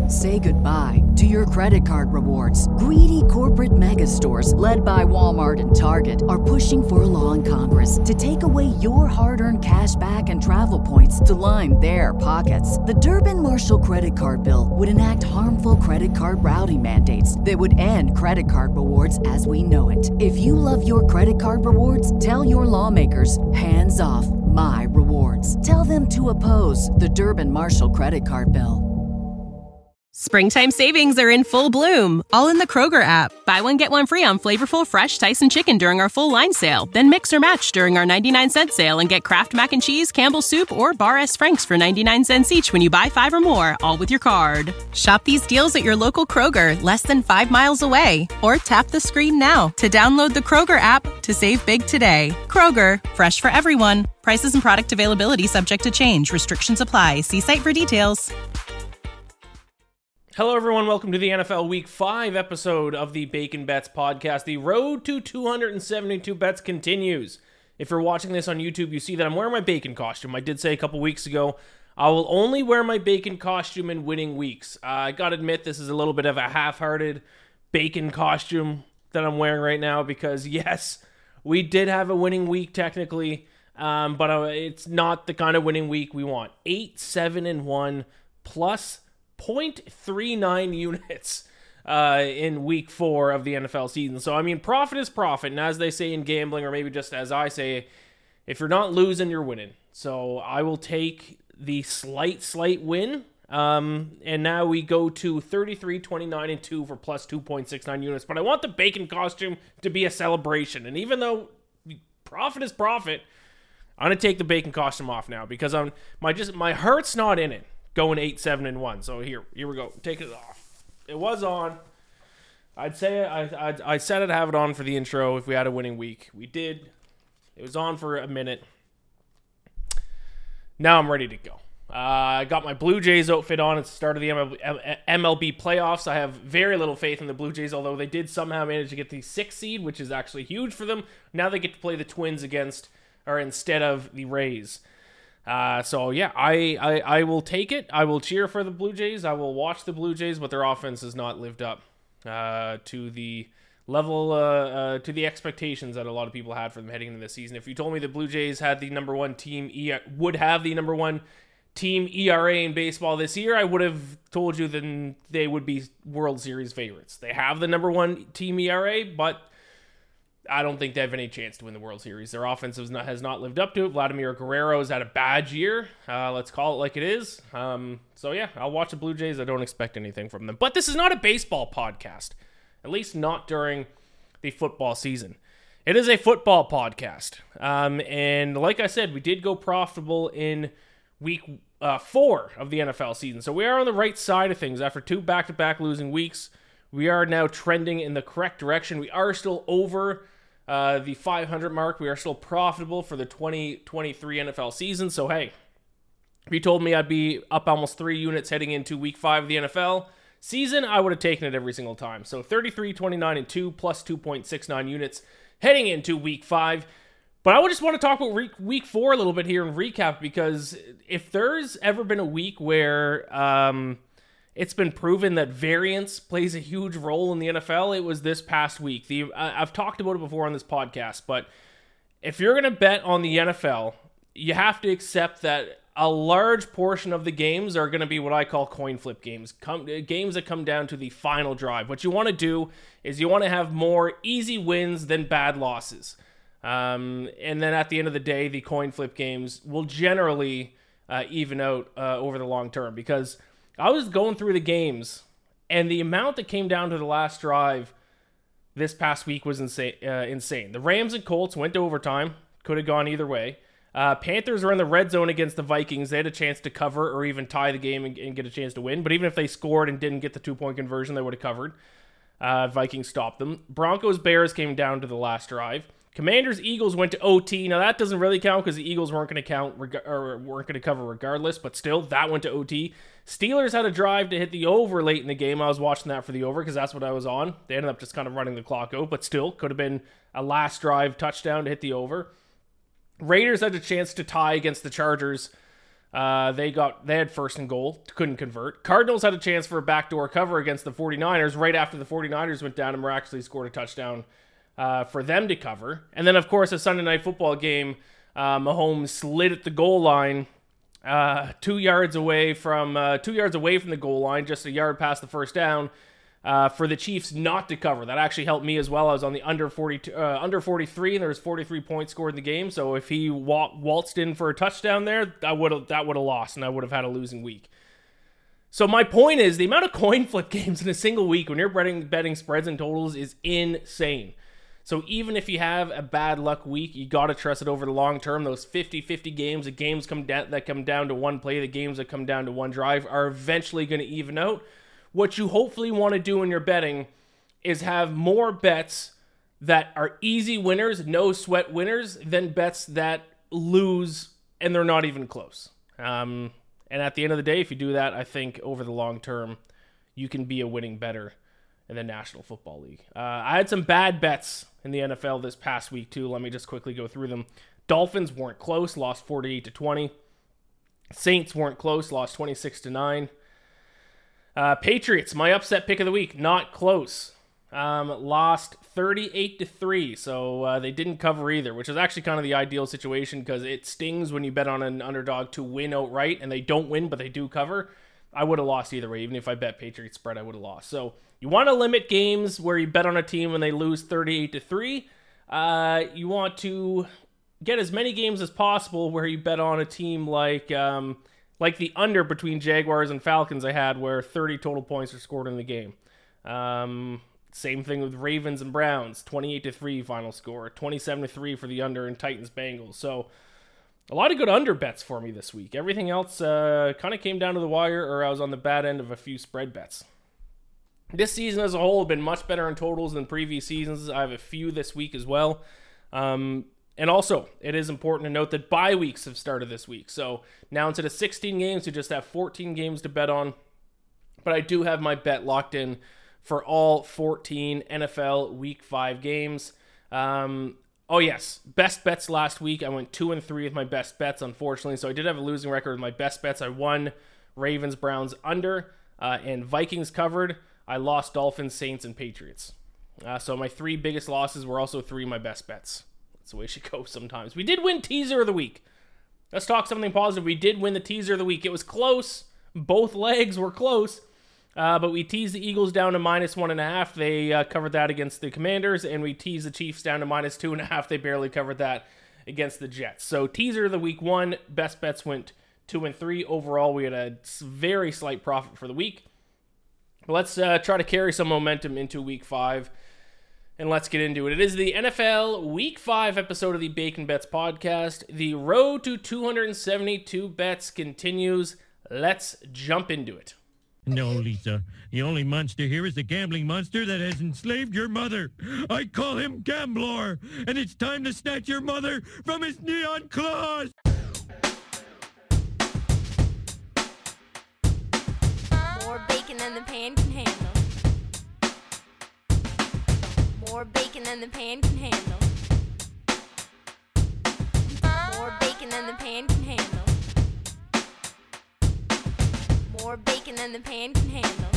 Say goodbye to your credit card rewards. Greedy corporate mega stores, led by Walmart and Target, are pushing for a law in Congress to take away your hard-earned cash back and travel points to line their pockets. The Durbin-Marshall credit card bill would enact harmful credit card routing mandates that would end credit card rewards as we know it. If you love your credit card rewards, tell your lawmakers, hands off my rewards. Tell them to oppose the Durbin-Marshall credit card bill. Springtime savings are in full bloom, all in the Kroger app. Buy one, get one free on flavorful, fresh Tyson chicken during our full line sale. Then mix or match during our 99-cent sale and get Kraft Mac and Cheese, Campbell's Soup, or Bar S. Frank's for 99 cents each when you buy 5 or more, all with your card. Shop these deals at your local Kroger, less than 5 miles away. Or tap the screen now to download the Kroger app to save big today. Kroger, fresh for everyone. Prices and product availability subject to change. Restrictions apply. See site for details. Hello, everyone. Welcome to the NFL Week 5 episode of the Bacon Bets podcast. The road to 272 bets continues. If you're watching this on YouTube, you see that I'm wearing my bacon costume. I did say a couple weeks ago, I will only wear my bacon costume in winning weeks. I gotta admit, this is a little bit of a half-hearted bacon costume that I'm wearing right now because, yes, we did have a winning week technically, but it's not the kind of winning week we want. 8-7-1 plus 0.39 units in week 4 of the NFL season. So, I mean, profit is profit. And as they say in gambling, or maybe just as I say, if you're not losing, you're winning. So I will take the slight win. And now we go to 33, 29, and 2 for plus 2.69 units. But I want the bacon costume to be a celebration. And even though profit is profit, I'm going to take the bacon costume off now because my heart's not in it. Going 8-7-1. So here we go. Take it off. It was on. I'd say I said I'd have it on for the intro if we had a winning week. We did. It was on for a minute. Now I'm ready to go. I got my Blue Jays outfit on at the start of the MLB playoffs. I have very little faith in the Blue Jays, although they did somehow manage to get the 6th seed, which is actually huge for them. Now they get to play the Twins instead of the Rays. So yeah, I will take it. I will cheer for the Blue Jays. I will watch the Blue Jays, but their offense has not lived up to the level, to the expectations that a lot of people had for them heading into this season. If you told me the Blue Jays had the number one team, would have the number one team ERA in baseball this year, I would have told you then they would be World Series favorites. They have the number one team ERA, but I don't think they have any chance to win the World Series. Their offense has not lived up to it. Vladimir Guerrero has had a bad year. Let's call it like it is. So yeah, I'll watch the Blue Jays. I don't expect anything from them. But this is not a baseball podcast, at least not during the football season. It is a football podcast. And like I said, we did go profitable in week 4 of the NFL season. So we are on the right side of things. After 2 back-to-back losing weeks, we are now trending in the correct direction. We are still over the 500 mark. We are still profitable for the 2023 NFL season. So, hey, if you told me I'd be up almost 3 units heading into week 5 of the NFL season, I would have taken it every single time. So, 33, 29, and 2 plus 2.69 units heading into week 5. But I would just want to talk about week 4 a little bit here and recap, because if there's ever been a week where it's been proven that variance plays a huge role in the NFL, it was this past week. I've talked about it before on this podcast, but if you're going to bet on the NFL, you have to accept that a large portion of the games are going to be what I call coin flip games, games that come down to the final drive. What you want to do is you want to have more easy wins than bad losses. And then at the end of the day, the coin flip games will generally even out over the long term, because I was going through the games, and the amount that came down to the last drive this past week was insane. The Rams and Colts went to overtime. Could have gone either way. Panthers were in the red zone against the Vikings. They had a chance to cover or even tie the game and get a chance to win. But even if they scored and didn't get the 2-point conversion, they would have covered. Vikings stopped them. Broncos-Bears came down to the last drive. Commanders-Eagles went to OT. Now, that doesn't really count because the Eagles weren't going to cover regardless, but still, that went to OT. Steelers had a drive to hit the over late in the game. I was watching that for the over because that's what I was on. They ended up just kind of running the clock out, but still, could have been a last drive touchdown to hit the over. Raiders had a chance to tie against the Chargers They had first and goal, couldn't convert. Cardinals had a chance for a backdoor cover against the 49ers right after the 49ers went down and miraculously scored a touchdown for them to cover. And then, of course, a Sunday Night Football game, Mahomes slid at the goal line 2 yards away from the goal line, just a yard past the first down, for the Chiefs not to cover. That actually helped me as well. I was on the under 43, and there was 43 points scored in the game. So if he waltzed in for a touchdown there, that would have lost, and I would have had a losing week. So my point is, the amount of coin flip games in a single week when you're betting spreads and totals is insane. So even if you have a bad luck week, you got to trust it over the long term. Those 50-50 games, the games that come down to one play, the games that come down to one drive are eventually going to even out. What you hopefully want to do in your betting is have more bets that are easy winners, no sweat winners, than bets that lose and they're not even close. And at the end of the day, if you do that, I think over the long term, you can be a winning bettor in the National Football League. I had some bad bets in the NFL this past week too. Let me just quickly go through them. Dolphins weren't close, lost 48-20. Saints weren't close, lost 26-9. Patriots, my upset pick of the week, not close. Lost 38-3, so they didn't cover either, which is actually kind of the ideal situation because it stings when you bet on an underdog to win outright, and they don't win, but they do cover. I would have lost either way. Even if I bet Patriots spread, I would have lost. So you want to limit games where you bet on a team when they lose 38-3. You want to get as many games as possible where you bet on a team like the under between Jaguars and Falcons I had, where 30 total points are scored in the game. Same thing with Ravens and Browns, 28-3 final score, 27-3 for the under, and Titans Bengals. So a lot of good under bets for me this week. Everything else kind of came down to the wire, or I was on the bad end of a few spread bets. This season as a whole has been much better in totals than previous seasons. I have a few this week as well. And also, it is important to note that bye weeks have started this week. So now instead of 16 games, you just have 14 games to bet on. But I do have my bet locked in for all 14 NFL Week 5 games. Oh yes, best bets last week. I went 2-3 with my best bets, unfortunately. So I did have a losing record with my best bets. I won Ravens, Browns under, and Vikings covered. I lost Dolphins, Saints, and Patriots. So my three biggest losses were also three of my best bets. That's the way she goes sometimes. We did win teaser of the week. Let's talk something positive. We did win the teaser of the week. It was close. Both legs were close. But we teased the Eagles down to -1.5. They covered that against the Commanders, and we teased the Chiefs down to -2.5. They barely covered that against the Jets. So teaser of the week 1, best bets went 2-3. Overall, we had a very slight profit for the week. But let's try to carry some momentum into week 5, and let's get into it. It is the NFL Week 5 episode of the Bacon Bets podcast. The road to 272 bets continues. Let's jump into it. No, Lisa. The only monster here is the gambling monster that has enslaved your mother. I call him Gamblor, and it's time to snatch your mother from his neon claws. More bacon than the pan can handle. More bacon than the pan can handle. More bacon than the pan can handle. More bacon than the pan can handle.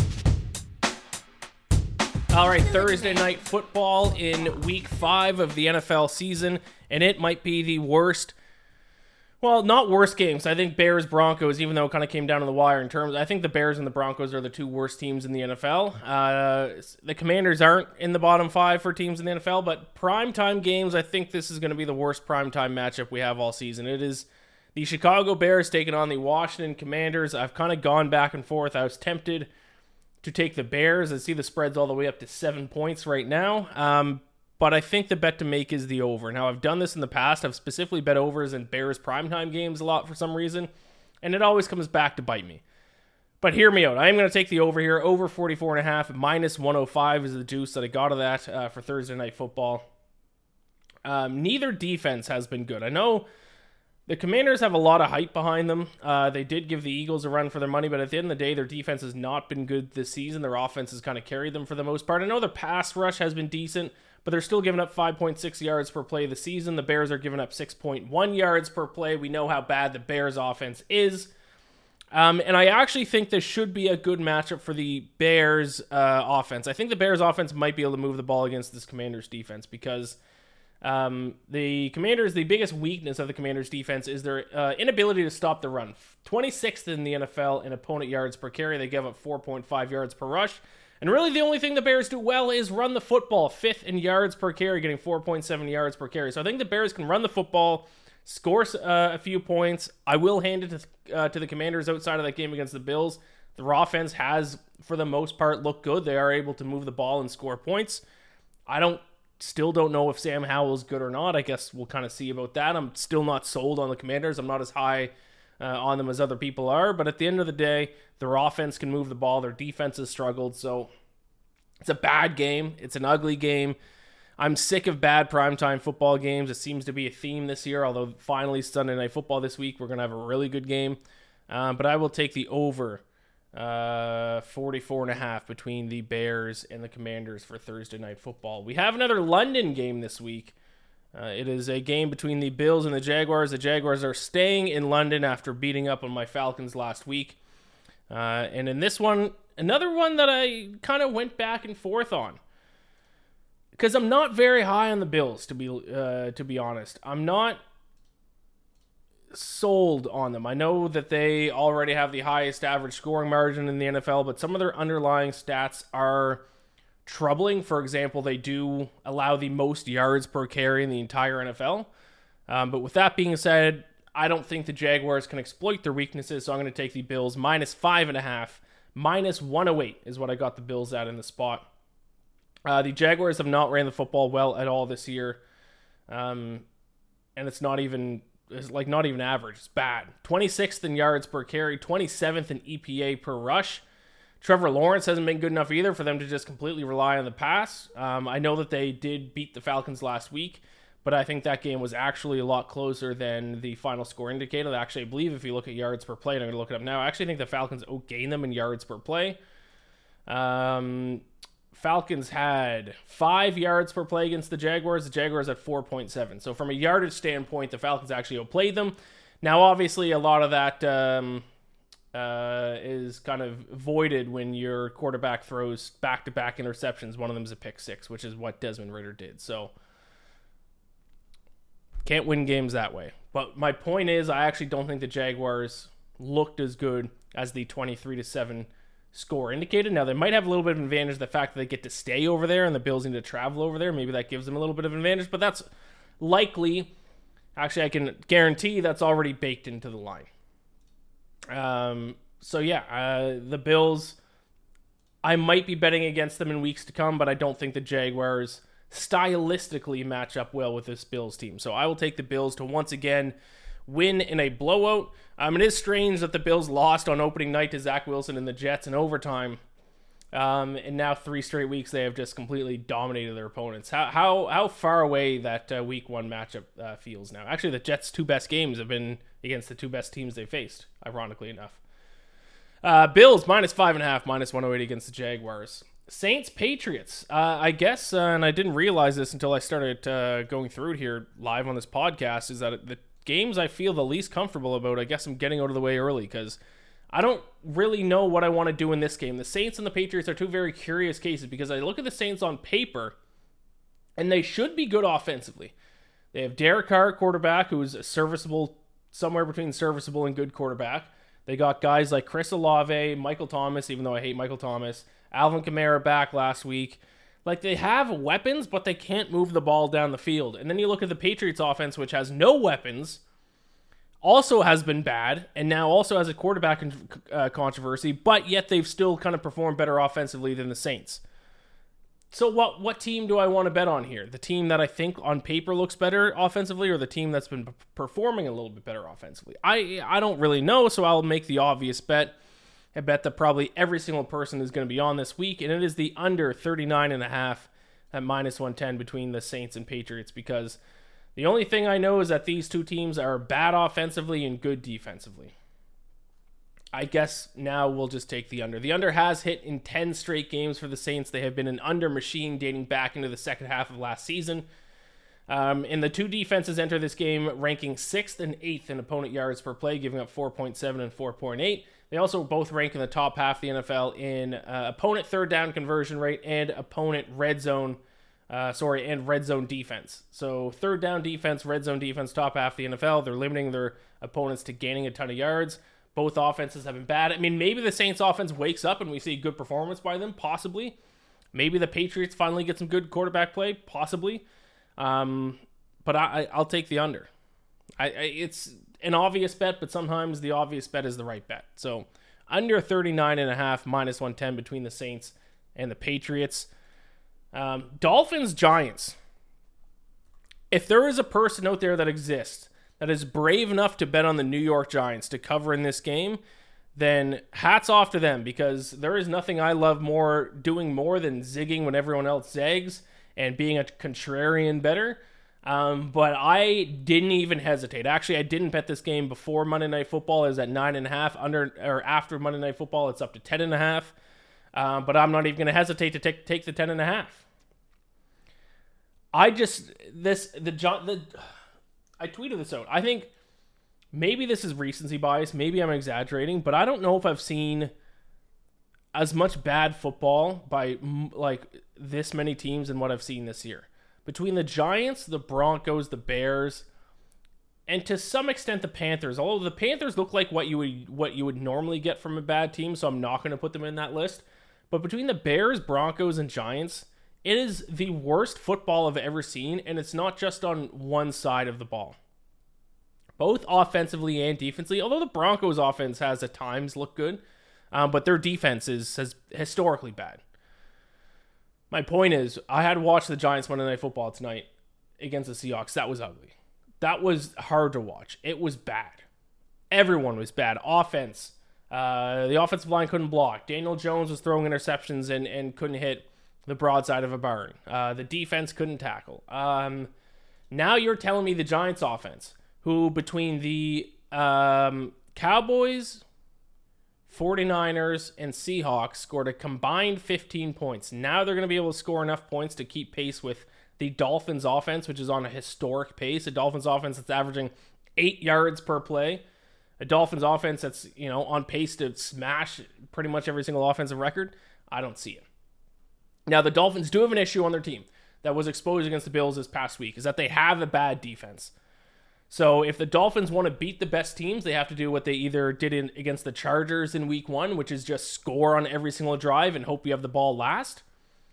All right, Thursday night football in week 5 of the NFL season, and it might be the worst. Well, not worst games. I think Bears-Broncos, even though it kind of came down to the wire in terms, I think the Bears and the Broncos are the two worst teams in the NFL. The Commanders aren't in the bottom 5 for teams in the NFL, but primetime games, I think this is going to be the worst primetime matchup we have all season. It is the Chicago Bears taking on the Washington Commanders. I've kind of gone back and forth. I was tempted to take the Bears. I see the spread's all the way up to 7 points right now. But I think the bet to make is the over. Now, I've done this in the past. I've specifically bet overs in Bears primetime games a lot for some reason, and it always comes back to bite me. But hear me out. I am going to take the over here. Over 44.5, -105 is the juice that I got of that for Thursday Night Football. Neither defense has been good. I know The Commanders have a lot of hype behind them. They did give the Eagles a run for their money, but at the end of the day, their defense has not been good this season. Their offense has kind of carried them for the most part. I know their pass rush has been decent, but they're still giving up 5.6 yards per play this season. The Bears are giving up 6.1 yards per play. We know how bad the Bears offense is. And I actually think this should be a good matchup for the Bears offense. I think the Bears offense might be able to move the ball against this Commanders defense because the biggest weakness of the Commanders defense is their inability to stop the run. 26th in the NFL in opponent yards per carry. They give up 4.5 yards per rush. And really the only thing the Bears do well is run the football. 5th in yards per carry, getting 4.7 yards per carry. So I think the Bears can run the football, score a few points. I will hand it to the Commanders outside of that game against the Bills. Their offense has, for the most part, looked good. They are able to move the ball and score points. Still don't know if Sam Howell's good or not. I guess we'll kind of see about that. I'm still not sold on the Commanders. I'm not as high on them as other people are. But at the end of the day, their offense can move the ball. Their defense has struggled. So it's a bad game. It's an ugly game. I'm sick of bad primetime football games. It seems to be a theme this year, although finally Sunday Night Football this week, we're going to have a really good game. But I will take the over 44.5 between the Bears and the Commanders for Thursday Night Football. We have another London game this week. It is a game between the Bills and the Jaguars. The Jaguars are staying in London after beating up on my Falcons last week. And in this one, another one that I kind of went back and forth on. Because I'm not very high on the Bills, to be honest. I'm not sold on them. I know that they already have the highest average scoring margin in the NFL, but some of their underlying stats are troubling. For example, they do allow the most yards per carry in the entire NFL. But with that being said, I don't think the Jaguars can exploit their weaknesses, so I'm going to take the Bills minus 5.5. Minus 108 is what I got the Bills at in the spot. The Jaguars have not ran the football well at all this year. And it's not even average. It's bad. 26th in yards per carry, 27th in EPA per rush. Trevor Lawrence hasn't been good enough either for them to just completely rely on the pass. I know that they did beat the Falcons last week, but I think that game was actually a lot closer than the final score indicated. Actually, I believe if you look at yards per play, and I'm going to look it up now, I actually think the Falcons outgained them in yards per play. Falcons had 5 yards per play against the Jaguars. The Jaguars at 4.7. So from a yardage standpoint, the Falcons actually outplayed them. Now, obviously, a lot of that is kind of voided when your quarterback throws back-to-back interceptions. One of them is a pick six, which is what Desmond Ridder did. So can't win games that way. But my point is, I actually don't think the Jaguars looked as good as the 23-7 score indicated. Now, they might have a little bit of an advantage, the fact that they get to stay over there and the Bills need to travel over there. Maybe that gives them a little bit of an advantage, but that's likely. Actually, I can guarantee that's already baked into the line. The Bills, I might be betting against them in weeks to come, but I don't think the Jaguars stylistically match up well with this Bills team. So I will take the Bills to once again win in a blowout. It is strange that the Bills lost on opening night to Zach Wilson and the Jets in overtime. And now 3 straight weeks they have just completely dominated their opponents. How far away that week 1 matchup feels now. Actually, the Jets' 2 best games have been against the 2 best teams they faced, ironically enough. Bills minus 5.5, minus 108 against the Jaguars. Saints, Patriots. I guess, and I didn't realize this until I started going through it here live on this podcast, is that the games I feel the least comfortable about, I guess I'm getting out of the way early because I don't really know what I want to do in this game. The Saints and the Patriots are 2 very curious cases because I look at the Saints on paper and they should be good offensively. They have Derek Carr, quarterback, who's a serviceable, somewhere between serviceable and good quarterback. They got guys like Chris Olave, Michael Thomas, even though I hate Michael Thomas, Alvin Kamara back last week. Like, they have weapons, but they can't move the ball down the field. And then you look at the Patriots offense, which has no weapons, also has been bad, and now also has a quarterback controversy, but yet they've still kind of performed better offensively than the Saints. So what team do I want to bet on here? The team that I think on paper looks better offensively, or the team that's been performing a little bit better offensively? I don't really know, so I'll make the obvious bet. I bet that probably every single person is going to be on this week, and it is the under 39.5 at minus 110 between the Saints and Patriots, because The only thing I know is that these two teams are bad offensively and good defensively. I guess now we'll just take the under. The under has hit in 10 straight games for the Saints. They have been an under machine dating back into the second half of last season. And the two defenses enter this game ranking 6th and 8th in opponent yards per play, giving up 4.7 and 4.8. They also both rank in the top half of the NFL in opponent third down conversion rate and opponent red zone defense. So third down defense, red zone defense, top half of the NFL. They're limiting their opponents to gaining a ton of yards. Both offenses have been bad. I mean, maybe the Saints offense wakes up and we see good performance by them, possibly. Maybe the Patriots finally get some good quarterback play, possibly. But I'll take the under. It's an obvious bet, but sometimes the obvious bet is the right bet. So under 39.5, minus 110 between the Saints and the Patriots. Dolphins, Giants. If there is a person out there that exists that is brave enough to bet on the New York Giants to cover in this game, then hats off to them, because there is nothing I love doing more than zigging when everyone else zags and being a contrarian bettor. But I didn't even hesitate. Actually, I didn't bet this game before Monday Night Football. It was at 9.5. After Monday Night Football, it's up to 10.5. But I'm not even going to hesitate to take the 10.5. I tweeted this out. I think maybe this is recency bias. Maybe I'm exaggerating, but I don't know if I've seen as much bad football by like this many teams in what I've seen this year. Between the Giants, the Broncos, the Bears, and to some extent the Panthers. Although the Panthers look like what you would normally get from a bad team, so I'm not going to put them in that list. But between the Bears, Broncos, and Giants, it is the worst football I've ever seen, and it's not just on one side of the ball. Both offensively and defensively, although the Broncos' offense has at times looked good, but their defense is historically bad. My point is, I had to watch the Giants Monday Night Football tonight against the Seahawks. That was ugly. That was hard to watch. It was bad. Everyone was bad. Offense. The offensive line couldn't block. Daniel Jones was throwing interceptions and couldn't hit the broadside of a barn. The defense couldn't tackle. Now you're telling me the Giants offense, who between the Cowboys, 49ers, and Seahawks scored a combined 15 points. Now they're going to be able to score enough points to keep pace with the Dolphins offense, which is on a historic pace. A Dolphins offense that's averaging 8 yards per play. A Dolphins offense that's, on pace to smash pretty much every single offensive record. I don't see it. Now, the Dolphins do have an issue on their team that was exposed against the Bills this past week, is that they have a bad defense. So if the Dolphins want to beat the best teams, they have to do what they either did against the Chargers in week 1, which is just score on every single drive and hope you have the ball last.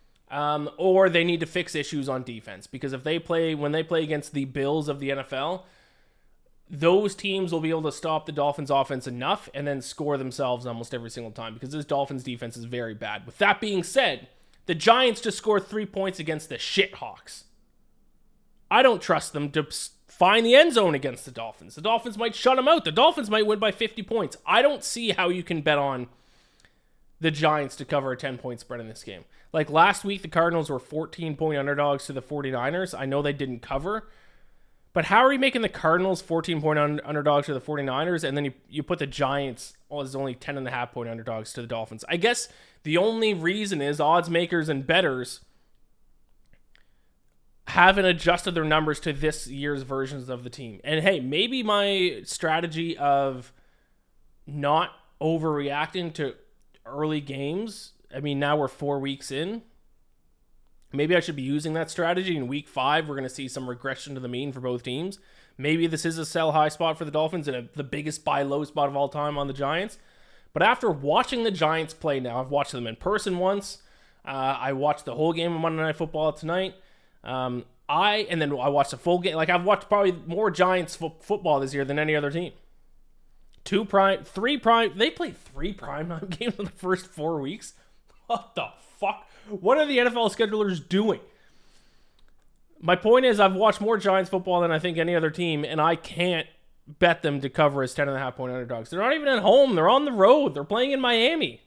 Or they need to fix issues on defense, because when they play against the Bills of the NFL, those teams will be able to stop the Dolphins offense enough and then score themselves almost every single time, because this Dolphins defense is very bad. With that being said, the Giants just scored 3 points against the Shithawks. I don't trust them to find the end zone against the Dolphins. The Dolphins might shut them out. The Dolphins might win by 50 points. I don't see how you can bet on the Giants to cover a 10-point spread in this game. Like last week, the Cardinals were 14-point underdogs to the 49ers. I know they didn't cover, but how are you making the Cardinals 14-point underdogs to the 49ers, and then you put the Giants as only 10.5-point underdogs to the Dolphins? I guess the only reason is odds makers and bettors haven't adjusted their numbers to this year's versions of the team. And hey, maybe my strategy of not overreacting to early games, I mean, now we're 4 weeks in, maybe I should be using that strategy. In week 5, we're going to see some regression to the mean for both teams. Maybe this is a sell high spot for the Dolphins and the biggest buy low spot of all time on the Giants. But after watching the Giants play now, I've watched them in person once. I watched the whole game of Monday Night Football tonight. And then I watched the full game. Like, I've watched probably more Giants football this year than any other team. They played 3 primetime games in the first 4 weeks. What the fuck? What are the NFL schedulers doing? My point is, I've watched more Giants football than I think any other team, and I can't bet them to cover as 10.5-point underdogs. They're not even at home. They're on the road. They're playing in Miami.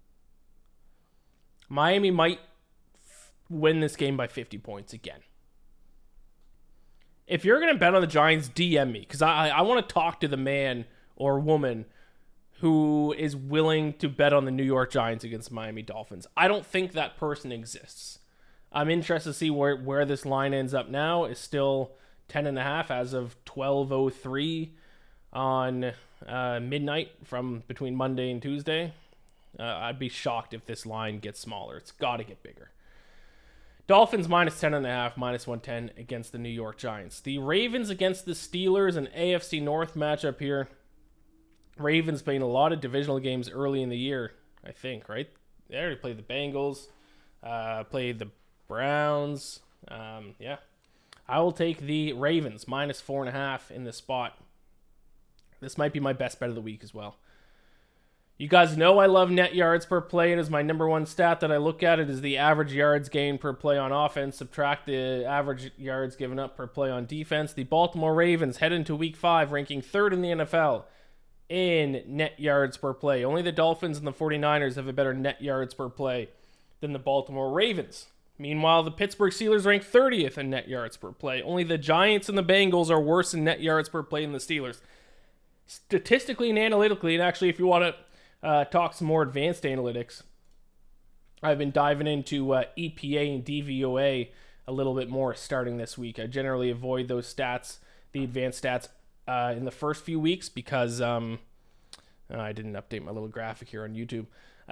Miami might win this game by 50 points again. if you're going to bet on the Giants, DM me, because I want to talk to the man or woman who is willing to bet on the New York Giants against the Miami Dolphins. I don't think that person exists. I'm interested to see where this line ends up now. It's still 10.5 as of 12:03 on midnight from between Monday and Tuesday. I'd be shocked if this line gets smaller. It's got to get bigger. Dolphins minus 10.5, minus 110 against the New York Giants. The Ravens against the Steelers, an AFC North matchup here. Ravens playing a lot of divisional games early in the year, I think, right? They already played the Bengals, played the Browns. Yeah. I will take the Ravens minus 4.5 in this spot. This might be my best bet of the week as well. You guys know I love net yards per play. It is my number one stat that I look at. It is the average yards gained per play on offense. Subtract the average yards given up per play on defense. The Baltimore Ravens head into week 5 ranking 3rd in the NFL in net yards per play. Only the Dolphins and the 49ers have a better net yards per play than the Baltimore Ravens. Meanwhile, the Pittsburgh Steelers rank 30th in net yards per play. Only the Giants and the Bengals are worse in net yards per play than the Steelers. Statistically and analytically, and actually if you want to talk some more advanced analytics, I've been diving into EPA and DVOA a little bit more starting this week. I generally avoid those stats, the advanced stats, in the first few weeks because I didn't update my little graphic here on YouTube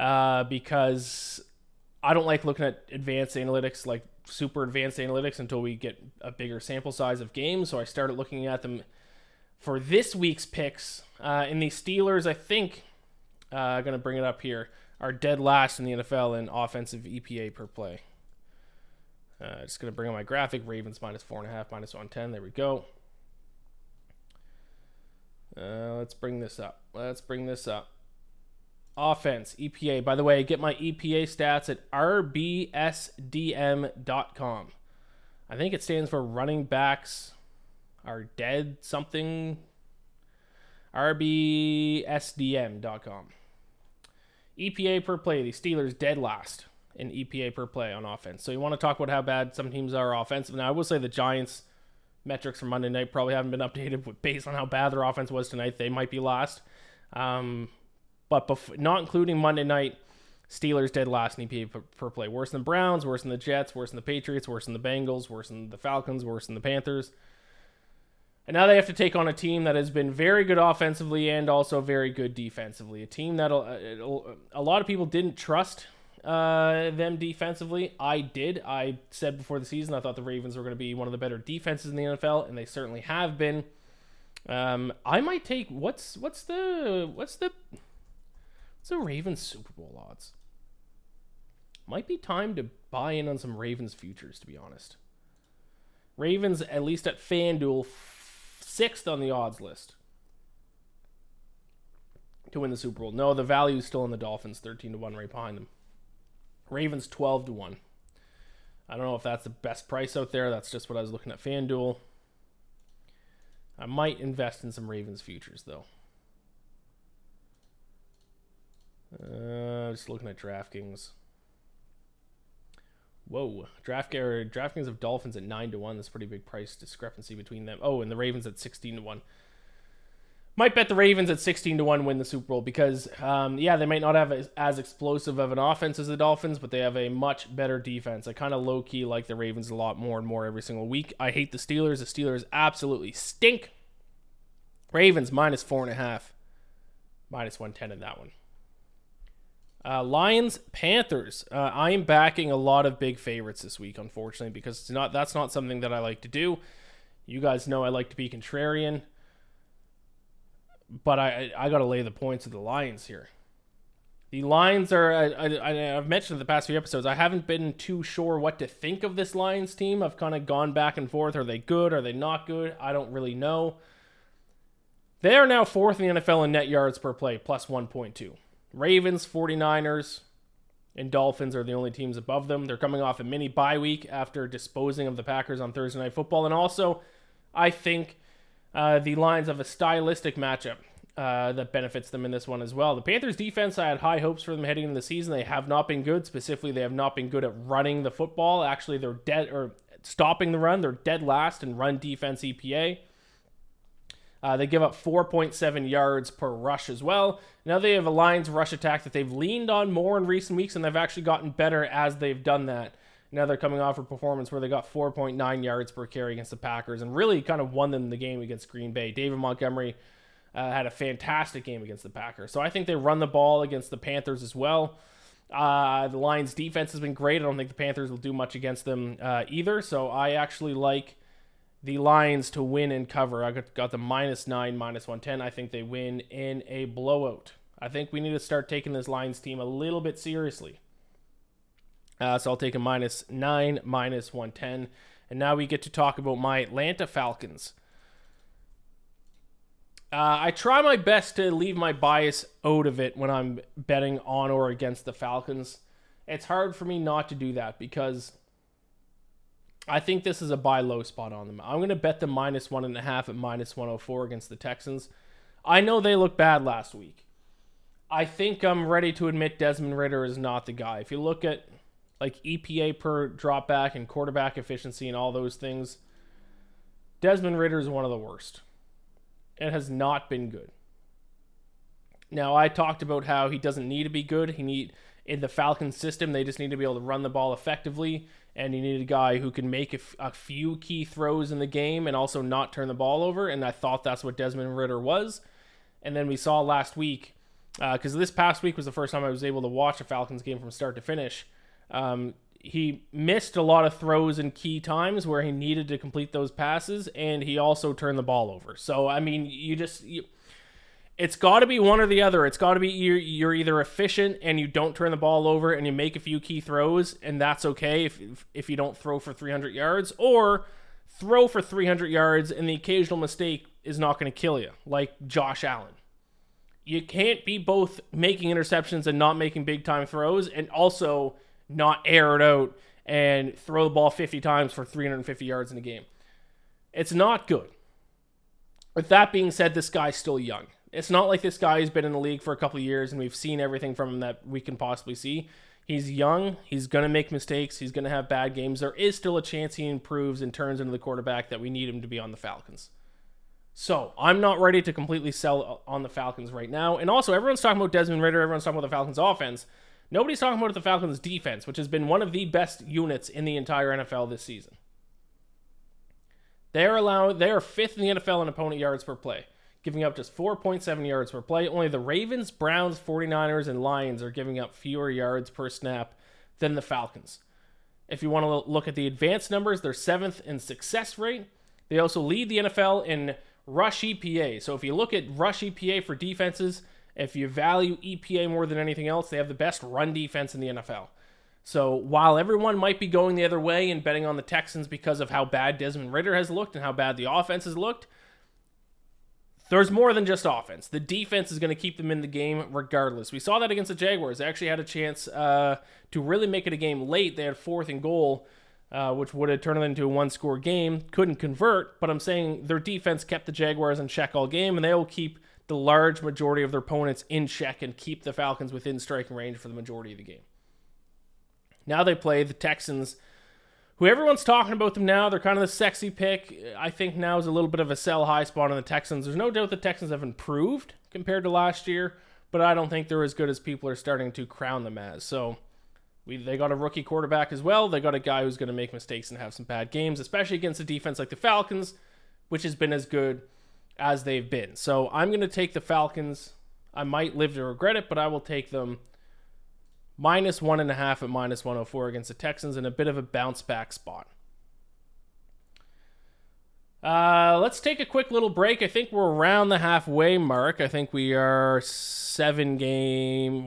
because I don't like looking at advanced analytics, like super advanced analytics, until we get a bigger sample size of games. So I started looking at them for this week's picks. In the Steelers, I think, going to bring it up here, are dead last in the NFL in offensive EPA per play. Just going to bring on my graphic. Ravens minus 4.5, minus 110. There we go. Let's bring this up. Offense, EPA. By the way, get my EPA stats at rbsdm.com. I think it stands for running backs are dead something. rbsdm.com. EPA per play. The Steelers dead last in EPA per play on offense. So you want to talk about how bad some teams are offensive. Now, I will say the Giants metrics from Monday night probably haven't been updated based on how bad their offense was tonight. They might be last. But not including Monday night, Steelers dead last in EPA per play. Worse than the Browns, worse than the Jets, worse than the Patriots, worse than the Bengals, worse than the Falcons, worse than the Panthers. And now they have to take on a team that has been very good offensively and also very good defensively. A team that a lot of people didn't trust them defensively. I did. I said before the season I thought the Ravens were going to be one of the better defenses in the NFL, and they certainly have been. I might take what's the Ravens Super Bowl odds? Might be time to buy in on some Ravens futures, to be honest. Ravens, at least at FanDuel, 6th on the odds list to win the Super Bowl. No, the value is still in the Dolphins, 13-1 right behind them. Ravens 12-1. I don't know if that's the best price out there. That's just what I was looking at FanDuel. I might invest in some Ravens futures, though. Just looking at DraftKings. Whoa. DraftKings of Dolphins at 9-1. That's a pretty big price discrepancy between them. Oh, and the Ravens at 16-1. Might bet the Ravens at 16-1 win the Super Bowl because, they might not have as explosive of an offense as the Dolphins, but they have a much better defense. I kind of low-key like the Ravens a lot more and more every single week. I hate the Steelers. The Steelers absolutely stink. Ravens minus 4.5. Minus 110 in that one. Lions, Panthers. I am backing a lot of big favorites this week, unfortunately, because that's not something that I like to do. You guys know I like to be contrarian. But I got to lay the points of the Lions here. The Lions are, I've mentioned in the past few episodes, I haven't been too sure what to think of this Lions team. I've kind of gone back and forth. Are they good? Are they not good? I don't really know. They are now 4th in the NFL in net yards per play, plus 1.2. Ravens, 49ers, and Dolphins are the only teams above them. They're coming off a mini bye week after disposing of the Packers on Thursday Night Football. And also, I think the Lions have a stylistic matchup that benefits them in this one as well. The Panthers defense, I had high hopes for them heading into the season. They have not been good. Specifically, they have not been good at running the football. Actually, they're dead, or stopping the run. They're dead last in run defense EPA. They give up 4.7 yards per rush as well. Now they have a Lions rush attack that they've leaned on more in recent weeks, and they've actually gotten better as they've done that. Now they're coming off a performance where they got 4.9 yards per carry against the Packers and really kind of won them the game against Green Bay. David Montgomery had a fantastic game against the Packers. So I think they run the ball against the Panthers as well. The Lions defense has been great. I don't think the Panthers will do much against them either. So I actually like the Lions to win and cover. I got the -9, -110. I think they win in a blowout. I think we need to start taking this Lions team a little bit seriously. So I'll take a -9, -110. And now we get to talk about my Atlanta Falcons. I try my best to leave my bias out of it when I'm betting on or against the Falcons. It's hard for me not to do that because I think this is a buy low spot on them. I'm going to bet the -1.5 at -104 against the Texans. I know they look bad last week. I think I'm ready to admit Desmond Ridder is not the guy. If you look at like EPA per dropback and quarterback efficiency and all those things, Desmond Ridder is one of the worst. It has not been good. Now, I talked about how he doesn't need to be good. In the Falcons system, they just need to be able to run the ball effectively, and you need a guy who can make a few key throws in the game and also not turn the ball over, and I thought that's what Desmond Ridder was. And then we saw last week, because this past week was the first time I was able to watch a Falcons game from start to finish. He missed a lot of throws in key times where he needed to complete those passes, and he also turned the ball over. So, I mean, it's got to be one or the other. It's got to be you're either efficient and you don't turn the ball over and you make a few key throws, and that's okay if you don't throw for 300 yards, or throw for 300 yards and the occasional mistake is not going to kill you, like Josh Allen. You can't be both making interceptions and not making big-time throws and also not air it out and throw the ball 50 times for 350 yards in a game. It's not good. With that being said, this guy's still young. It's not like this guy has been in the league for a couple of years and we've seen everything from him that we can possibly see. He's young. He's going to make mistakes. He's going to have bad games. There is still a chance he improves and turns into the quarterback that we need him to be on the Falcons. So, I'm not ready to completely sell on the Falcons right now. And also, everyone's talking about Desmond Ridder. Everyone's talking about the Falcons offense. Nobody's talking about the Falcons defense, which has been one of the best units in the entire NFL this season. They are fifth in the NFL in opponent yards per play, giving up just 4.7 yards per play. Only the Ravens, Browns, 49ers, and Lions are giving up fewer yards per snap than the Falcons. If you want to look at the advanced numbers, they're 7th in success rate. They also lead the NFL in rush EPA. So if you look at rush EPA for defenses, if you value EPA more than anything else, they have the best run defense in the NFL. So while everyone might be going the other way and betting on the Texans because of how bad Desmond Ridder has looked and how bad the offense has looked, there's more than just offense. The defense is going to keep them in the game regardless. We saw that against the Jaguars. They actually had a chance to really make it a game late. They had 4th and goal, which would have turned it into a one-score game. Couldn't convert, but I'm saying their defense kept the Jaguars in check all game, and they will keep the large majority of their opponents in check and keep the Falcons within striking range for the majority of the game. Now they play the Texans, who everyone's talking about them now. They're kind of the sexy pick. I think now is a little bit of a sell high spot on the Texans. There's no doubt the Texans have improved compared to last year, but I don't think they're as good as people are starting to crown them as. So they got a rookie quarterback as well. They got a guy who's going to make mistakes and have some bad games, especially against a defense like the Falcons, which has been as good as they've been. So I'm going to take the Falcons. I might live to regret it, but I will take them -1.5 at -104 against the Texans in a bit of a bounce back spot. Let's take a quick little break. I think we're around the halfway mark. I think we are 7 games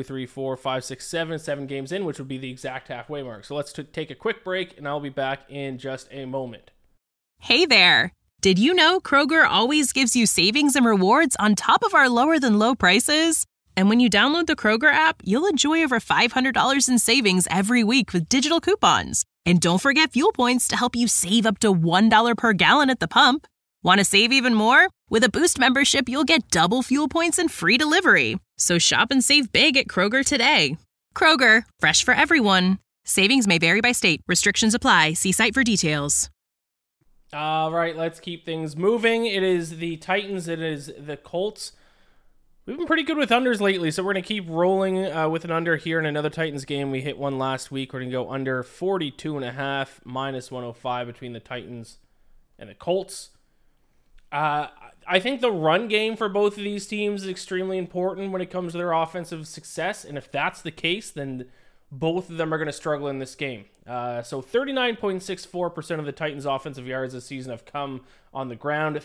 in, which would be the exact halfway mark. So let's take a quick break, and I'll be back in just a moment. Hey there! Did you know Kroger always gives you savings and rewards on top of our lower-than-low prices? And when you download the Kroger app, you'll enjoy over $500 in savings every week with digital coupons. And don't forget fuel points to help you save up to $1 per gallon at the pump. Want to save even more? With a Boost membership, you'll get double fuel points and free delivery. So shop and save big at Kroger today. Kroger, fresh for everyone. Savings may vary by state. Restrictions apply. See site for details. All right, let's keep things moving. It is the Titans. It is the Colts. We've been pretty good with unders lately, so we're going to keep rolling with an under here in another Titans game. We hit one last week. We're going to go under 42.5, minus 105 between the Titans and the Colts. I think the run game for both of these teams is extremely important when it comes to their offensive success, and if that's the case, then both of them are going to struggle in this game. So 39.64% of the Titans' offensive yards this season have come on the ground.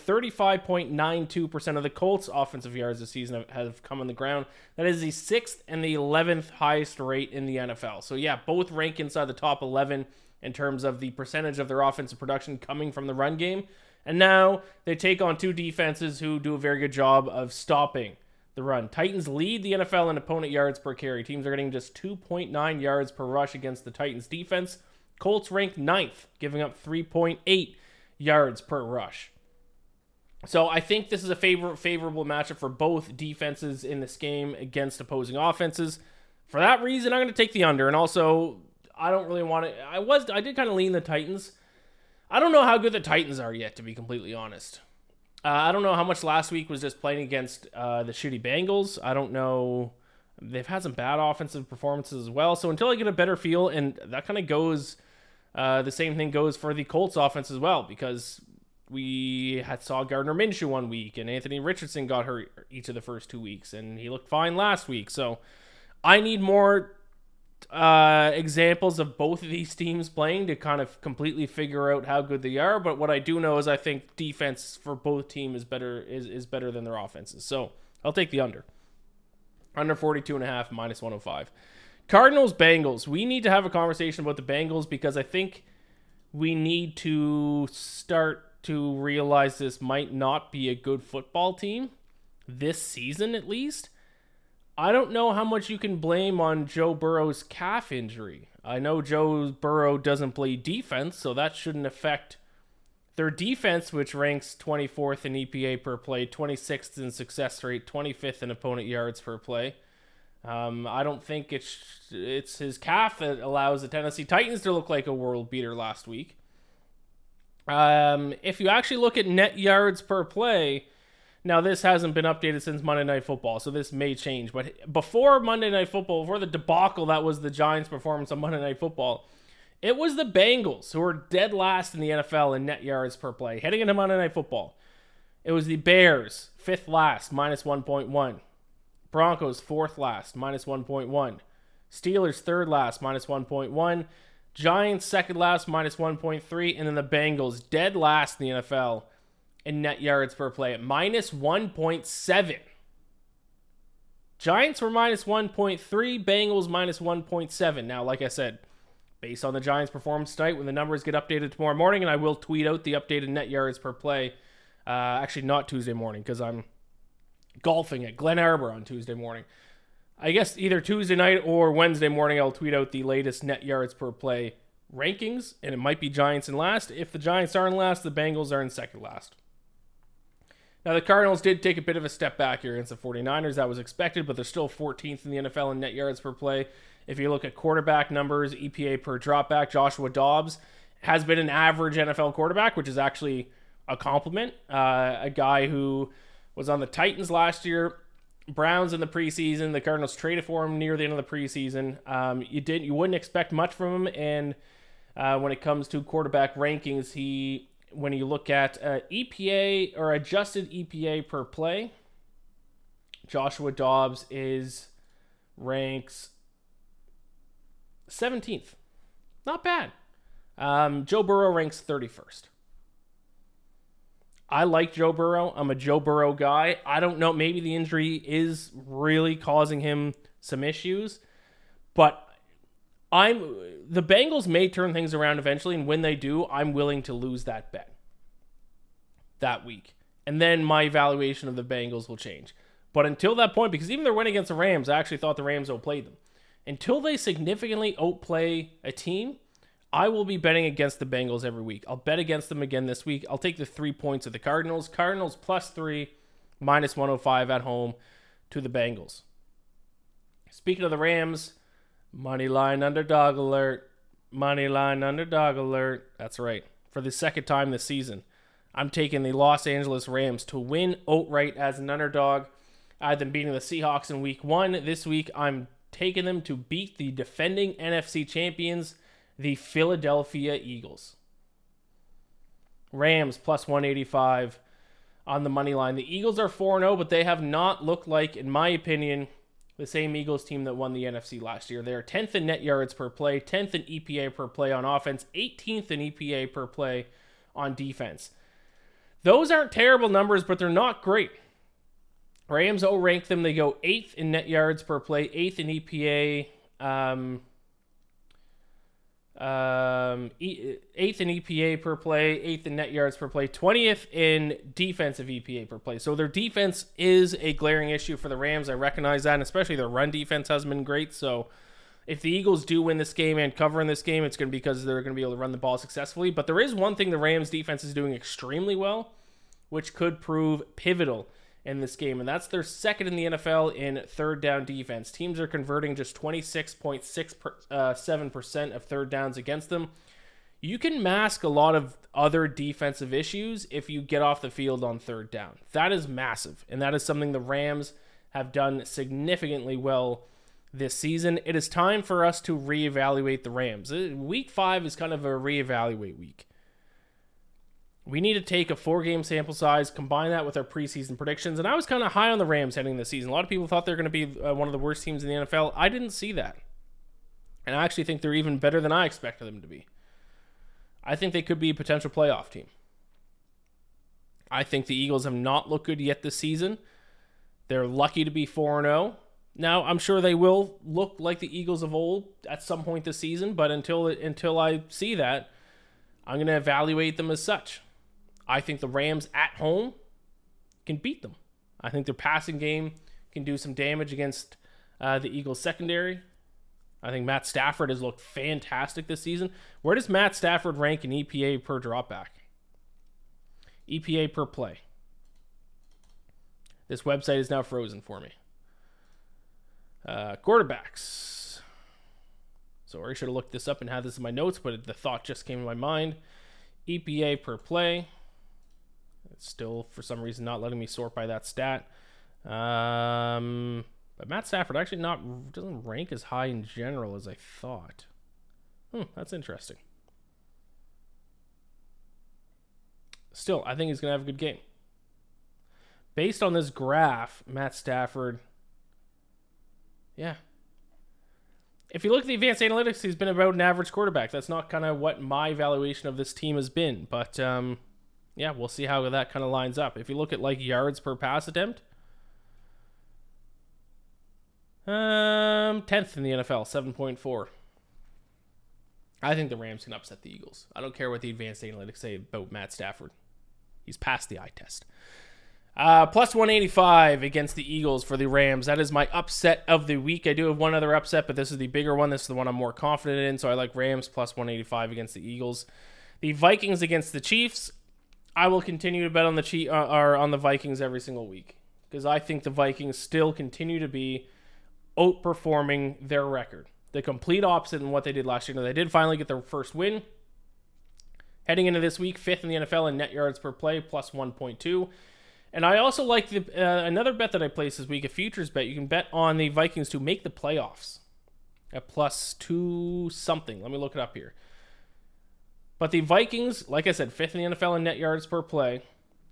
35.92% of the Colts' offensive yards this season have come on the ground. That is the 6th and the 11th highest rate in the NFL. So yeah, both rank inside the top 11 in terms of the percentage of their offensive production coming from the run game. And now they take on two defenses who do a very good job of stopping the run. Titans lead the NFL in opponent yards per carry. Teams are getting just 2.9 yards per rush against the Titans defense. Colts ranked 9th, giving up 3.8 yards per rush. So I think this is a favorable matchup for both defenses in this game against opposing offenses. For that reason, I'm going to take the under. And also, I don't really want to... I did kind of lean the Titans. I don't know how good the Titans are yet, to be completely honest. I don't know how much last week was just playing against the shitty Bengals. I don't know. They've had some bad offensive performances as well. So until I get a better feel, and that kind of goes, the same thing goes for the Colts offense as well, because we saw Gardner Minshew one week, and Anthony Richardson got hurt each of the first 2 weeks, and he looked fine last week. So I need more examples of both of these teams playing to kind of completely figure out how good they are. But what I do know is I think defense for both teams is better than their offenses. So I'll take the under 42.5, minus 105. Cardinals Bengals. We need to have a conversation about the Bengals because I think we need to start to realize this might not be a good football team this season, at least. I don't know how much you can blame on Joe Burrow's calf injury. I know Joe Burrow doesn't play defense, so that shouldn't affect their defense, which ranks 24th in EPA per play, 26th in success rate, 25th in opponent yards per play. I don't think it's his calf that allows the Tennessee Titans to look like a world beater last week. If you actually look at net yards per play, now this hasn't been updated since Monday Night Football, so this may change. But before Monday Night Football, before the debacle that was the Giants' performance on Monday Night Football, it was the Bengals who were dead last in the NFL in net yards per play. Heading into Monday Night Football, it was the Bears, 5th last, minus 1.1. Broncos, 4th last, minus 1.1. Steelers, 3rd last, minus 1.1. Giants, 2nd last, minus 1.3. And then the Bengals, dead last in the NFL in net yards per play at minus 1.7. Giants were minus 1.3, Bengals minus 1.7. Now, like I said, based on the Giants' performance tonight, when the numbers get updated tomorrow morning, and I will tweet out the updated net yards per play, actually not Tuesday morning, because I'm golfing at Glen Arbor on Tuesday morning. I guess either Tuesday night or Wednesday morning, I'll tweet out the latest net yards per play rankings, and it might be Giants in last. If the Giants are in last, the Bengals are in second last. Now, the Cardinals did take a bit of a step back here against the 49ers. That was expected, but they're still 14th in the NFL in net yards per play. If you look at quarterback numbers, EPA per dropback, Joshua Dobbs has been an average NFL quarterback, which is actually a compliment. A guy who was on the Titans last year, Browns in the preseason. The Cardinals traded for him near the end of the preseason. You wouldn't expect much from him, and when it comes to quarterback rankings, when you look at EPA or adjusted EPA per play, Joshua Dobbs ranks 17th. Not bad. Joe Burrow ranks 31st. I like Joe Burrow. I'm a Joe Burrow guy. I don't know. Maybe the injury is really causing him some issues, but the Bengals may turn things around eventually, and when they do, I'm willing to lose that bet that week. And then my evaluation of the Bengals will change. But until that point, because even their win against the Rams, I actually thought the Rams outplayed them. Until they significantly outplay a team, I will be betting against the Bengals every week. I'll bet against them again this week. I'll take the 3 points of the Cardinals. Cardinals +3, minus 105 at home to the Bengals. Speaking of the Rams, money line underdog alert. Moneyline underdog alert. That's right. For the second time this season, I'm taking the Los Angeles Rams to win outright as an underdog. I had them beating the Seahawks in week 1. This week, I'm taking them to beat the defending NFC champions, the Philadelphia Eagles. Rams plus 185 on the money line. The Eagles are 4-0, but they have not looked like, in my opinion, the same Eagles team that won the NFC last year. They're 10th in net yards per play, 10th in EPA per play on offense, 18th in EPA per play on defense. Those aren't terrible numbers, but they're not great. Rams outrank them. They go 8th in net yards per play, 8th in EPA, 8th in EPA per play, 8th in net yards per play, 20th in defensive EPA per play. So their defense is a glaring issue for the Rams. I recognize that, and especially their run defense has been great. So if the Eagles do win this game and cover in this game, it's going to be because they're going to be able to run the ball successfully. But there is one thing the Rams defense is doing extremely well, which could prove pivotal in this game, and that's they're second in the NFL in third down defense. Teams are converting just 26.67% of third downs against them. You can mask a lot of other defensive issues if you get off the field on third down. That is massive, and that is something the Rams have done significantly well this season. It is time for us to reevaluate the Rams. Week 5 is kind of a reevaluate week. We need to take a 4-game sample size, combine that with our preseason predictions, and I was kind of high on the Rams heading this season. A lot of people thought they were going to be one of the worst teams in the NFL. I didn't see that, and I actually think they're even better than I expected them to be. I think they could be a potential playoff team. I think the Eagles have not looked good yet this season. They're lucky to be 4-0. Now, I'm sure they will look like the Eagles of old at some point this season, but until I see that, I'm going to evaluate them as such. I think the Rams at home can beat them. I think their passing game can do some damage against the Eagles secondary. I think Matt Stafford has looked fantastic this season. Where does Matt Stafford rank in EPA per dropback? EPA per play. This website is now frozen for me. Quarterbacks. Sorry, I should have looked this up and had this in my notes, but the thought just came to my mind. EPA per play. It's still, for some reason, not letting me sort by that stat. But Matt Stafford actually doesn't rank as high in general as I thought. That's interesting. Still, I think he's going to have a good game. Based on this graph, Matt Stafford, yeah. If you look at the advanced analytics, he's been about an average quarterback. That's not kind of what my evaluation of this team has been. But, yeah, we'll see how that kind of lines up. If you look at, like, yards per pass attempt, 10th in the NFL, 7.4. I think the Rams can upset the Eagles. I don't care what the advanced analytics say about Matt Stafford. He's passed the eye test. Plus 185 against the Eagles for the Rams. That is my upset of the week. I do have one other upset, but this is the bigger one. This is the one I'm more confident in, so I like Rams plus 185 against the Eagles. The Vikings against the Chiefs. I will continue to bet on the Vikings every single week because I think the Vikings still continue to be outperforming their record. The complete opposite in what they did last year. Now, they did finally get their first win. Heading into this week, 5th in the NFL in net yards per play, plus 1.2. And I also like another bet that I placed this week, a futures bet. You can bet on the Vikings to make the playoffs at plus 2 something. Let me look it up here. But the Vikings, like I said, 5th in the NFL in net yards per play,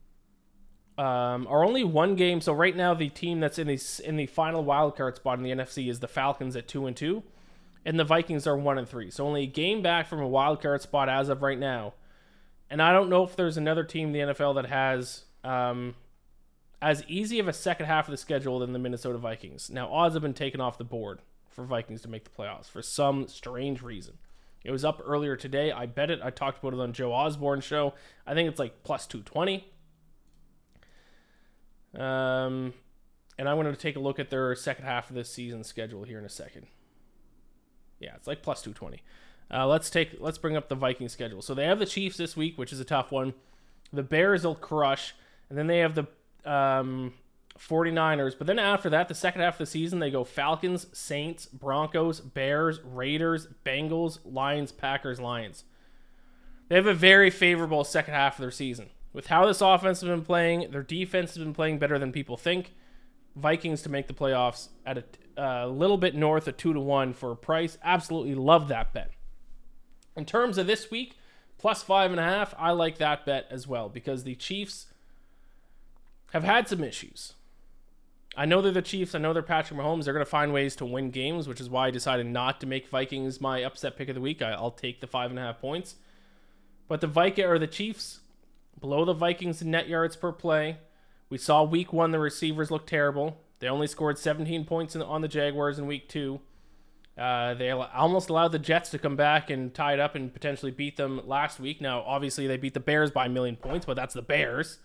are only one game. So right now, the team that's in the final wildcard spot in the NFC is the Falcons at 2-2, and the Vikings are 1-3. So only a game back from a wildcard spot as of right now. And I don't know if there's another team in the NFL that has as easy of a second half of the schedule than the Minnesota Vikings. Now, odds have been taken off the board for Vikings to make the playoffs for some strange reason. It was up earlier today. I bet it. I talked about it on Joe Osborne's show. I think it's like plus 220. And I'm going to take a look at their second half of this season schedule here in a second. Yeah, it's like plus 220. Let's bring up the Vikings schedule. So they have the Chiefs this week, which is a tough one. The Bears will crush, and then they have the 49ers. But then after that, the second half of the season, they go Falcons, Saints, Broncos, Bears, Raiders, Bengals, Lions, Packers, Lions. They have a very favorable second half of their season. With how this offense has been playing, their defense has been playing better than people think. Vikings to make the playoffs at a little bit north of 2-1 for a price. Absolutely love that bet. In terms of this week, plus 5.5, I like that bet as well because the Chiefs have had some issues. I know they're the Chiefs. I know they're Patrick Mahomes. They're going to find ways to win games, which is why I decided not to make Vikings my upset pick of the week. I'll take the 5.5 points. But the Chiefs below the Vikings in net yards per play. We saw week 1 the receivers look terrible. They only scored 17 points on the Jaguars in week 2. They almost allowed the Jets to come back and tie it up and potentially beat them last week. Now, obviously, they beat the Bears by 1 million points, but that's the Bears.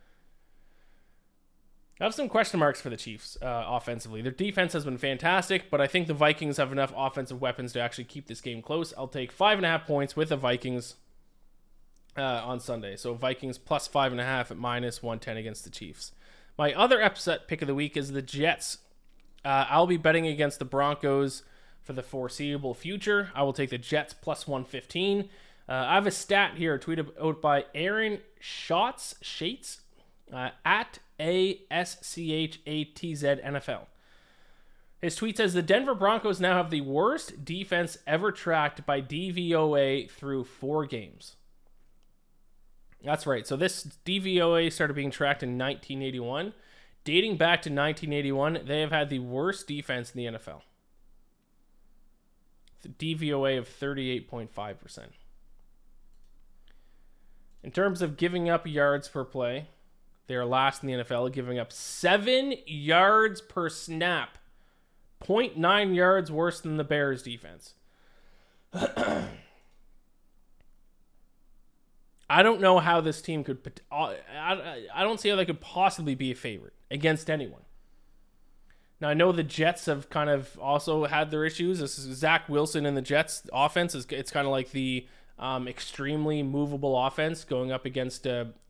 I have some question marks for the Chiefs offensively. Their defense has been fantastic, but I think the Vikings have enough offensive weapons to actually keep this game close. I'll take 5.5 points with the Vikings on Sunday. So Vikings plus 5.5 at minus 110 against the Chiefs. My other upset pick of the week is the Jets. I'll be betting against the Broncos for the foreseeable future. I will take the Jets plus 115. I have a stat here tweeted out by Aaron Schatz, at ASCHATZ NFL. His tweet says, the Denver Broncos now have the worst defense ever tracked by DVOA through 4 games. That's right. So this DVOA started being tracked in 1981. Dating back to 1981, they have had the worst defense in the NFL. The DVOA of 38.5%. In terms of giving up yards per play, they are last in the NFL, giving up 7 yards per snap. 0.9 yards worse than the Bears defense. I don't know how this team could... I don't see how they could possibly be a favorite against anyone. Now, I know the Jets have kind of also had their issues. This is Zach Wilson in the Jets offense. It's kind of like the extremely movable offense going up against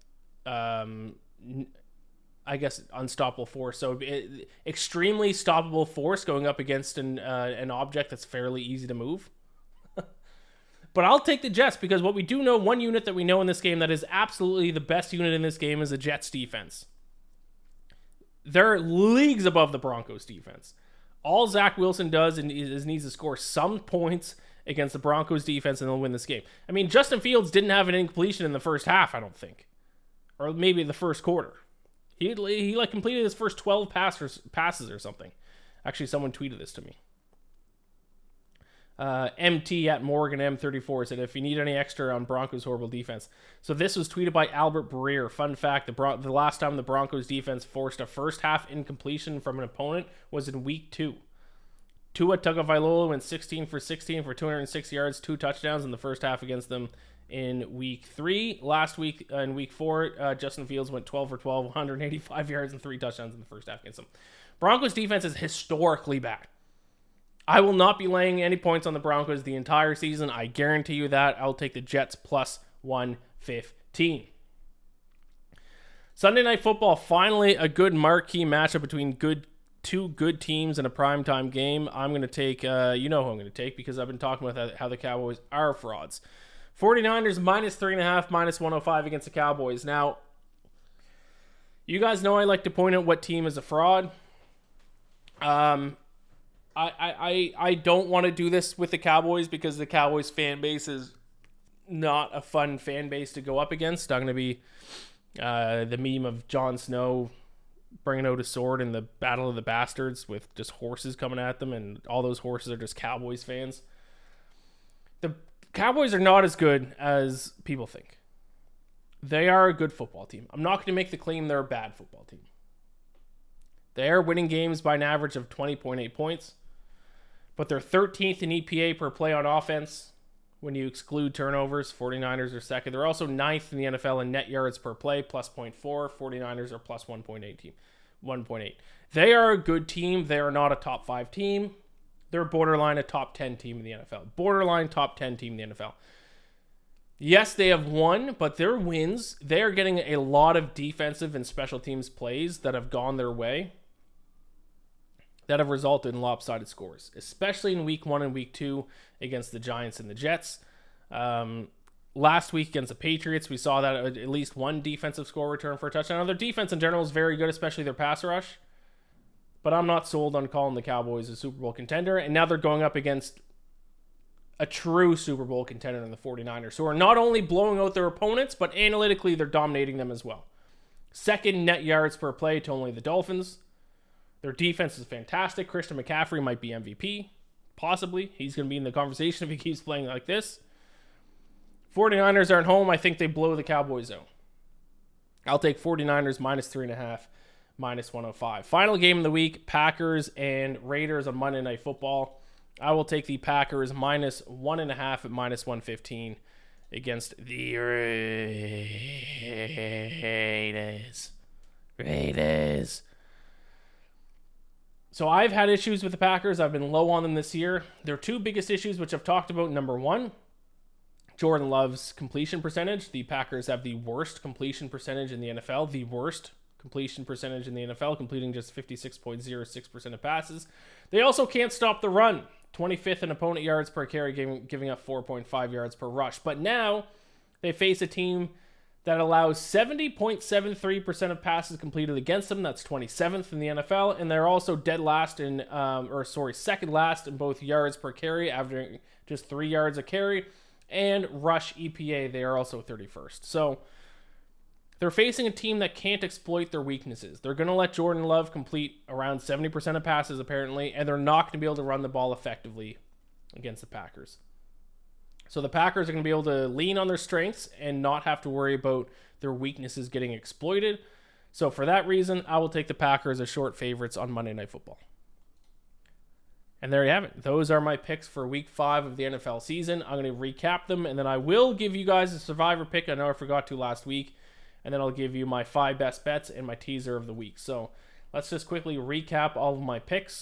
I guess unstoppable force. So extremely stoppable force going up against an object that's fairly easy to move. But I'll take the Jets because what we do know, one unit that we know in this game that is absolutely the best unit in this game is the Jets defense. They're leagues above the Broncos defense. All Zach Wilson does is needs to score some points against the Broncos defense and they'll win this game. I mean, Justin Fields didn't have an incompletion in the first half, I don't think. Or maybe the first quarter. He completed his first 12 passes or something. Actually, someone tweeted this to me. MT at Morgan M34 said, if you need any extra on Broncos' horrible defense. So this was tweeted by Albert Breer. Fun fact, the last time the Broncos defense forced a first half incompletion from an opponent was in week 2. Tua Tagovailoa went 16 for 16 for 206 yards, 2 touchdowns in the first half against them in week 3. Last week, in week 4, Justin Fields went 12 for 12, 185 yards and 3 touchdowns in the first half against them. Broncos defense is historically bad. I will not be laying any points on the Broncos the entire season. I guarantee you that. I'll take the Jets plus 115. Sunday Night Football, finally a good marquee matchup between two good teams in a primetime game. I'm going to take, you know who I'm going to take because I've been talking about how the Cowboys are frauds. 49ers minus 3.5, minus 105 against the Cowboys. Now, you guys know I like to point out what team is a fraud. I don't want to do this with the Cowboys because the Cowboys fan base is not a fun fan base to go up against. I'm going to be the meme of Jon Snow bringing out a sword in the Battle of the Bastards with just horses coming at them, and all those horses are just Cowboys fans. The Cowboys are not as good as people think. They are a good football team. I'm not going to make the claim they're a bad football team. They are winning games by an average of 20.8 points, but they're 13th in EPA per play on offense. When you exclude turnovers, 49ers are second. They're also 9th in the NFL in net yards per play, plus 0.4. 49ers are plus 1.8 team, 1.8. They are a good team. They are not a top 5 team. They're borderline a top 10 team in the NFL. Borderline top 10 team in the NFL. Yes, they have won, but their wins, they're getting a lot of defensive and special teams plays that have gone their way that have resulted in lopsided scores, especially in week 1 and week 2 against the Giants and the Jets. Last week against the Patriots, we saw that at least one defensive score return for a touchdown. Now, their defense in general is very good, especially their pass rush. But I'm not sold on calling the Cowboys a Super Bowl contender. And now they're going up against a true Super Bowl contender in the 49ers, who are not only blowing out their opponents, but analytically they're dominating them as well. Second net yards per play to only the Dolphins. Their defense is fantastic. Christian McCaffrey might be MVP. Possibly. He's going to be in the conversation if he keeps playing like this. 49ers are at home. I think they blow the Cowboys out. I'll take 49ers minus 3.5, minus 105. Final game of the week, Packers and Raiders on Monday Night Football. I will take the Packers minus 1.5 at minus 115 against the Raiders. So I've had issues with the Packers. I've been low on them this year. Their two biggest issues, which I've talked about, number one, Jordan Love's completion percentage. The Packers have the worst completion percentage in the NFL. The worst completion percentage in the NFL, completing just 56.06% of passes. They also can't stop the run. 25th in opponent yards per carry, giving up 4.5 yards per rush. But now they face a team that allows 70.73% of passes completed against them. That's 27th in the NFL. And they're also second last in both yards per carry, averaging just 3 yards a carry. And rush EPA, they are also 31st. So they're facing a team that can't exploit their weaknesses. They're going to let Jordan Love complete around 70% of passes, apparently, and they're not going to be able to run the ball effectively against the Packers. So the Packers are going to be able to lean on their strengths and not have to worry about their weaknesses getting exploited. So for that reason, I will take the Packers as short favorites on Monday Night Football. And there you have it. Those are my picks for Week 5 of the NFL season. I'm going to recap them, and then I will give you guys a survivor pick. I know I forgot to last week. And then I'll give you my 5 best bets and my teaser of the week. So let's just quickly recap all of my picks.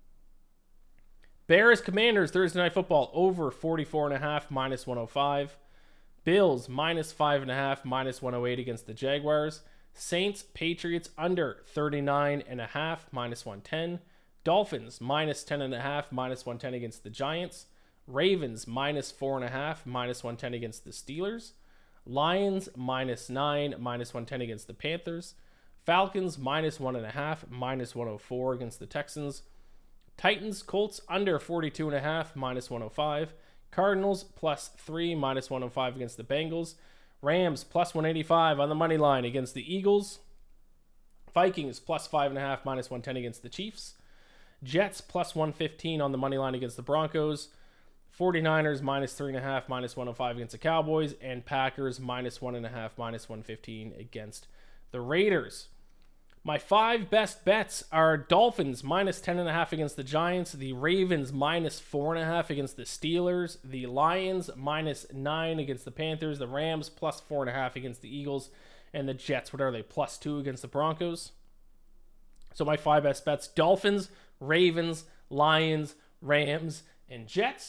Bears Commanders Thursday Night Football over 44.5 minus 105. Bills minus 5.5 minus 108 against the Jaguars. Saints Patriots under 39.5 minus 110. Dolphins minus 10.5 minus 110 against the Giants. Ravens minus 4.5 minus 110 against the Steelers. Lions minus 9 minus 110 against the Panthers. Falcons minus 1.5 minus 104 against the Texans. Titans Colts under 42.5 minus 105. Cardinals plus 3 minus 105 against the Bengals. Rams plus 185 on the money line against the Eagles. Vikings plus 5.5 minus 110 against the Chiefs. Jets plus 115 on the money line against the Broncos. 49ers minus 3.5 minus 105 against the Cowboys. And Packers minus 1.5 minus 115 against the Raiders. My 5 best bets are Dolphins minus 10.5 against the Giants. The Ravens minus 4.5 against the Steelers. The Lions minus 9 against the Panthers. The Rams plus 4.5 against the Eagles. And the Jets, what are they, plus 2 against the Broncos. So my 5 best bets, Dolphins, Ravens, Lions, Rams, and Jets.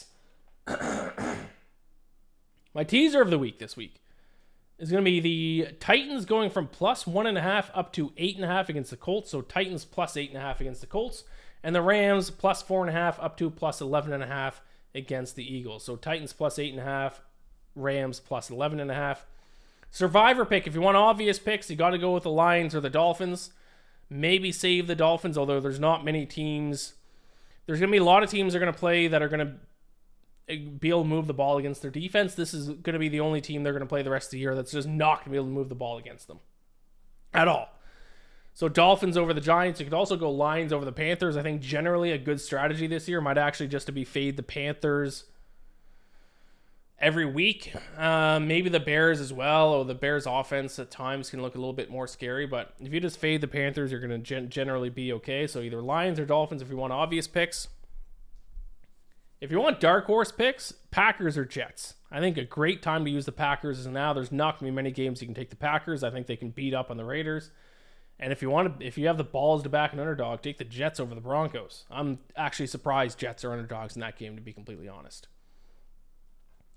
My teaser of the week this week is going to be the Titans going from plus 1.5 up to 8.5 against the Colts. So Titans plus 8.5 against the Colts. And the Rams plus 4.5 up to plus 11.5 against the Eagles. So Titans plus 8.5, Rams plus 11.5. Survivor pick. If you want obvious picks, you got to go with the Lions or the Dolphins. Maybe save the Dolphins, although there's not many teams. There's going to be a lot of teams that are going to play that are going to be able to move the ball against their defense. This is going to be the only team they're going to play the rest of the year that's just not going to be able to move the ball against them at all. So Dolphins over the Giants. You could also go Lions over the Panthers. I think generally a good strategy this year might actually just to be fade the Panthers every week. Maybe the Bears as well. Or the Bears offense at times can look a little bit more scary. But if you just fade the Panthers, you're going to generally be okay. So either Lions or Dolphins if you want obvious picks. If you want dark horse picks, Packers or Jets. I think a great time to use the Packers is now. There's not going to be many games you can take the Packers. I think they can beat up on the Raiders. And if you have the balls to back an underdog, take the Jets over the Broncos. I'm actually surprised Jets are underdogs in that game, to be completely honest.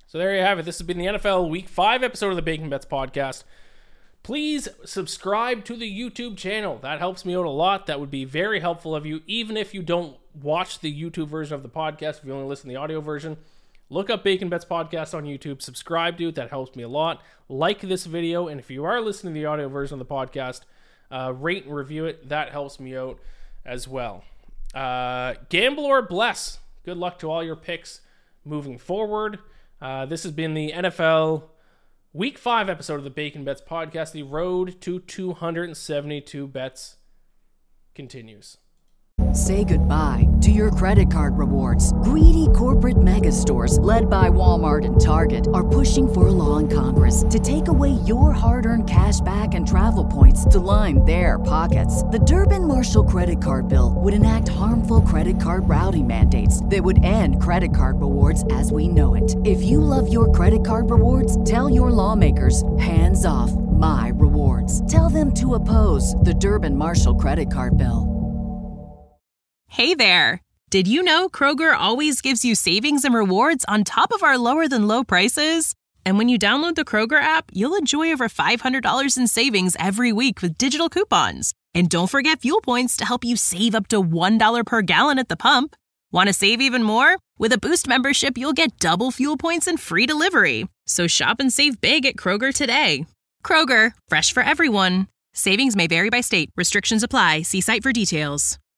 So there you have it. This has been the NFL Week 5 episode of the Bacon Bets podcast. Please subscribe to the YouTube channel. That helps me out a lot. That would be very helpful of you, even if you don't watch the YouTube version of the podcast. If you only listen to the audio version, look up Bacon Bets podcast on YouTube. Subscribe to it. That helps me a lot. Like this video, and if you are listening to the audio version of the podcast, rate and review it. That helps me out as well. Gamble or bless. Good luck to all your picks moving forward. This has been the NFL Week 5 episode of the Bacon Bets podcast. The road to 272 bets continues. Say goodbye to your credit card rewards. Greedy corporate mega stores, led by Walmart and Target, are pushing for a law in Congress to take away your hard-earned cash back and travel points to line their pockets. The Durbin-Marshall credit card bill would enact harmful credit card routing mandates that would end credit card rewards as we know it. If you love your credit card rewards, tell your lawmakers, hands off my rewards. Tell them to oppose the Durbin-Marshall credit card bill. Hey there! Did you know Kroger always gives you savings and rewards on top of our lower-than-low prices? And when you download the Kroger app, you'll enjoy over $500 in savings every week with digital coupons. And don't forget fuel points to help you save up to $1 per gallon at the pump. Want to save even more? With a Boost membership, you'll get double fuel points and free delivery. So shop and save big at Kroger today. Kroger, fresh for everyone. Savings may vary by state. Restrictions apply. See site for details.